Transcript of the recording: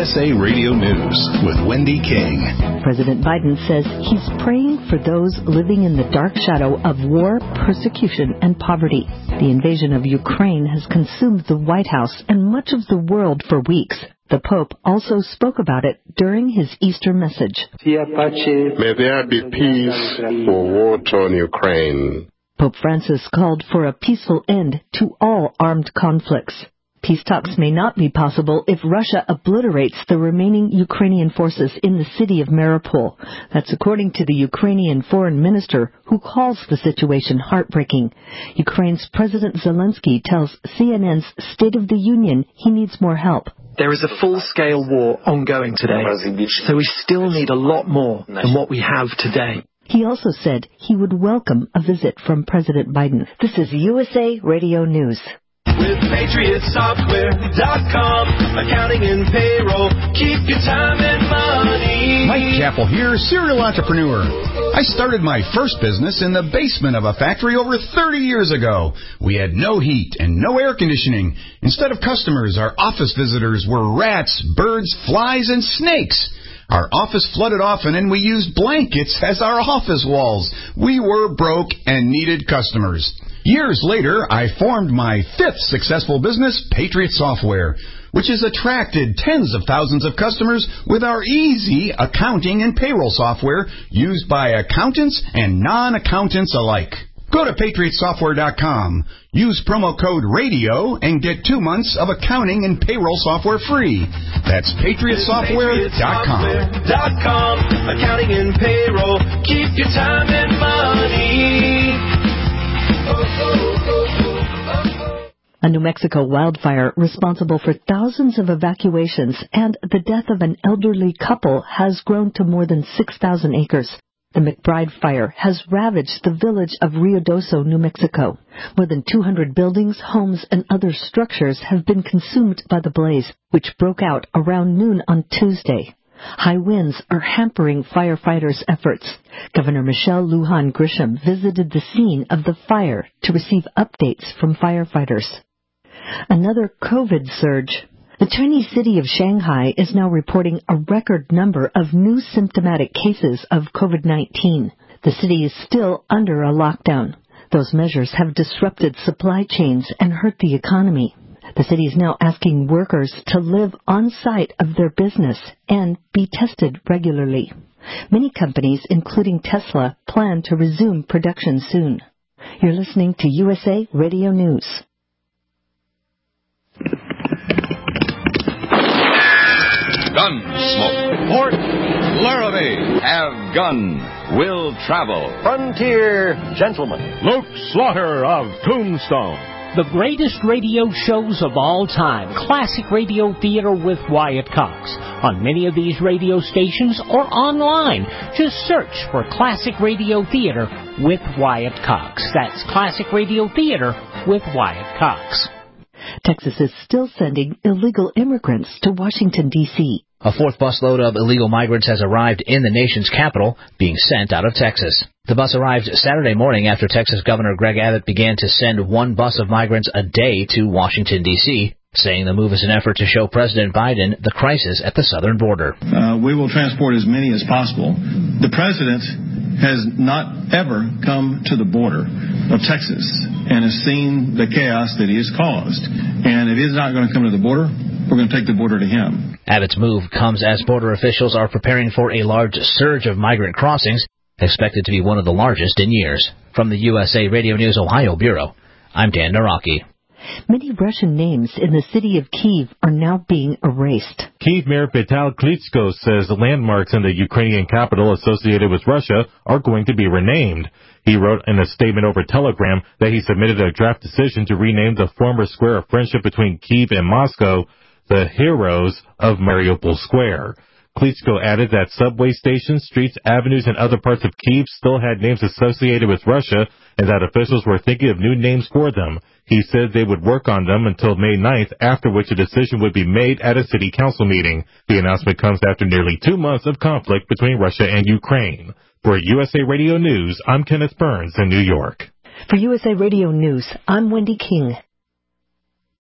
USA Radio News with Wendy King. President Biden says he's praying for those living in the dark shadow of war, persecution, and poverty. The invasion of Ukraine has consumed the White House and much of the world for weeks. The Pope also spoke about it during his Easter message. May there be peace for war-torn Ukraine. Pope Francis called for a peaceful end to all armed conflicts. Peace talks may not be possible if Russia obliterates the remaining Ukrainian forces in the city of Mariupol. That's according to the Ukrainian foreign minister, who calls the situation heartbreaking. Ukraine's President Zelensky tells CNN's State of the Union he needs more help. There is a full-scale war ongoing today, so we still need a lot more than what we have today. He also said he would welcome a visit from President Biden. This is USA Radio News. With PatriotSoftware.com, accounting and payroll, keep your time and money. Mike Chappell here, serial entrepreneur. I started my first business in the basement of a factory over 30 years ago. We had no heat and no air conditioning. Instead of customers, our office visitors were rats, birds, flies, and snakes. Our office flooded often, and we used blankets as our office walls. We were broke and needed customers. Years later, I formed my fifth successful business, Patriot Software, which has attracted tens of thousands of customers with our easy accounting and payroll software used by accountants and non-accountants alike. Go to PatriotSoftware.com, use promo code RADIO, and get 2 months of accounting and payroll software free. That's PatriotSoftware.com. Accounting and payroll, keep your time and money. A New Mexico wildfire responsible for thousands of evacuations and the death of an elderly couple has grown to more than 6,000 acres. The McBride fire has ravaged the village of Ruidoso, New Mexico. More than 200 buildings, homes, and other structures have been consumed by the blaze, which broke out around noon on Tuesday. High winds are hampering firefighters' efforts. Governor Michelle Lujan Grisham visited the scene of the fire to receive updates from firefighters. Another COVID surge. The Chinese city of Shanghai is now reporting a record number of new symptomatic cases of COVID-19. The city is still under a lockdown. Those measures have disrupted supply chains and hurt the economy. The city is now asking workers to live on site of their business and be tested regularly. Many companies, including Tesla, plan to resume production soon. You're listening to USA Radio News. Gunsmoke. Port Laramie. Have gun. Will travel. Frontier Gentleman. Luke Slaughter of Tombstone. The greatest radio shows of all time. Classic Radio Theater with Wyatt Cox. On many of these radio stations or online. Just search for Classic Radio Theater with Wyatt Cox. That's Classic Radio Theater with Wyatt Cox. Texas is still sending illegal immigrants to Washington, D.C. A fourth busload of illegal migrants has arrived in the nation's capital, being sent out of Texas. The bus arrived Saturday morning after Texas Governor Greg Abbott began to send one bus of migrants a day to Washington, D.C., saying the move is an effort to show President Biden the crisis at the southern border. We will transport as many as possible. The president has not ever come to the border of Texas and has seen the chaos that he has caused. And if he's not going to come to the border, we're going to take the border to him. Abbott's move comes as border officials are preparing for a large surge of migrant crossings, expected to be one of the largest in years. From the USA Radio News Ohio Bureau, I'm Dan Naraki. Many Russian names in the city of Kyiv are now being erased. Kyiv Mayor Vital Klitschko says landmarks in the Ukrainian capital associated with Russia are going to be renamed. He wrote in a statement over Telegram that he submitted a draft decision to rename the former square of friendship between Kyiv and Moscow the Heroes of Mariupol Square. Klitschko added that subway stations, streets, avenues, and other parts of Kyiv still had names associated with Russia and that officials were thinking of new names for them. He said they would work on them until May 9th, after which a decision would be made at a city council meeting. The announcement comes after nearly 2 months of conflict between Russia and Ukraine. For USA Radio News, I'm Kenneth Burns in New York. For USA Radio News, I'm Wendy King.